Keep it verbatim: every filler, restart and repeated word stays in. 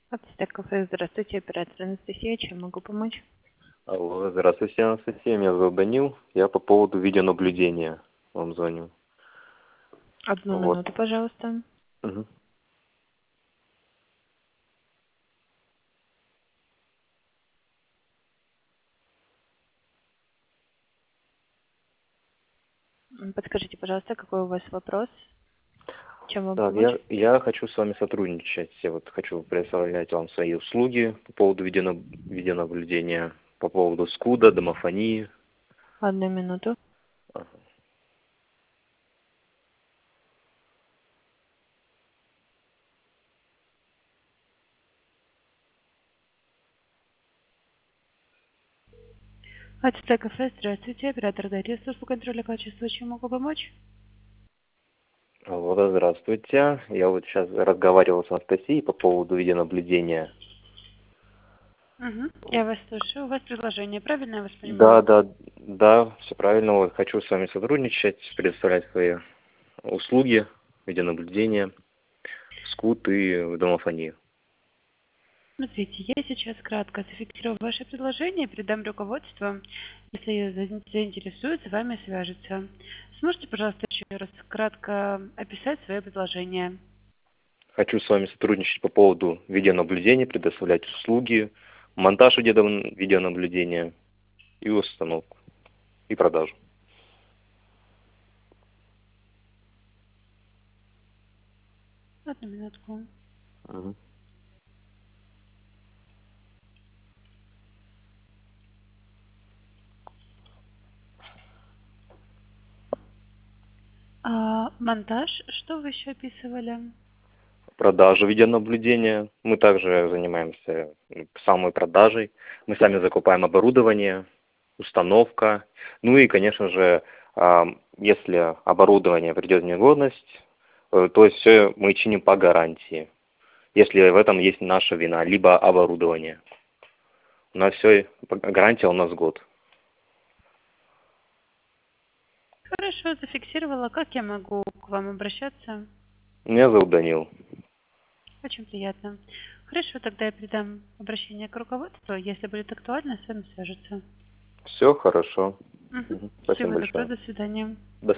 Ацтек кафе, здравствуйте, оператор Анастасия, чем могу помочь? Алло, здравствуйте, Анастасия, меня зовут Данил. Я по поводу видеонаблюдения вам звоню. Одну Вот. минуту, пожалуйста. Мгм. М, Подскажите, пожалуйста, какой у вас вопрос? Чем вам Так, помочь? я, я хочу с вами сотрудничать. Я вот хочу предоставлять вам свои услуги по поводу видеонаб- видеонаблюдения, по поводу скуда, домофонии. Одну минуту. Ага. Ацтек кафе, здравствуйте, оператор Дарья, служба контроля качества, чем могу помочь? Алло, да, здравствуйте. Я вот сейчас разговаривал с Анастасией по поводу видеонаблюдения. Угу. Я вас слушаю. У вас предложение, правильно я вас Да, понимаю? да, да, все правильно. Вот хочу с вами сотрудничать, предоставлять свои услуги, видеонаблюдения, скут и домофонию. Смотрите, я сейчас кратко зафиксирую ваше предложение, передам руководству. Если за- заинтересует, с вами свяжется. Сможете, пожалуйста, еще раз кратко описать свое предложение? Хочу с вами сотрудничать по поводу видеонаблюдения, предоставлять услуги, монтаж видео- видеонаблюдения и установку, и продажу. Одну минутку. Мгм. А, монтаж, что вы еще описывали? Продажу видеонаблюдения. Мы также занимаемся м, самой продажей. Мы сами закупаем оборудование, установка. Ну и, конечно же, а, если оборудование придет в негодность, э, то есть все мы чиним по гарантии, если в этом есть наша вина, либо оборудование. У нас все, гарантия у нас год. Хорошо, зафиксировала. Как я могу к вам обращаться? Меня зовут Данил. Очень приятно. Хорошо, тогда я передам обращение к руководству. Если будет актуально, с вами свяжутся. Все хорошо. Угу. Мгм. Спасибо Всего доброго, большое. до свидания. До